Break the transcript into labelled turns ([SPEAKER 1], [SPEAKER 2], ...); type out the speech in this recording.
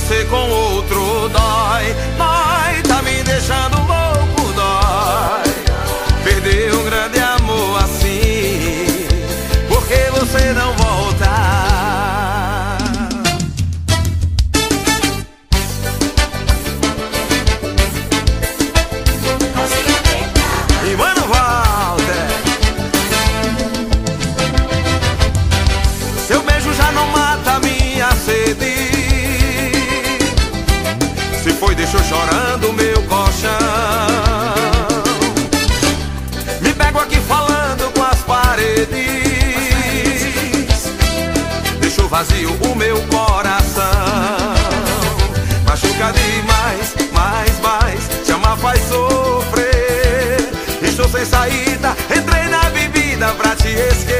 [SPEAKER 1] você com outro dói. Dói, tá me deixando louco, dói. Perder um grande amor assim, porque você não volta. E mano Walter, seu beijo já não mata minha sede. Se foi, deixou chorando meu colchão. Me pego aqui falando com as paredes. Deixou vazio o meu coração. Machuca demais, mais. Te amar faz sofrer. Estou sem saída, entrei na bebida pra te esquecer.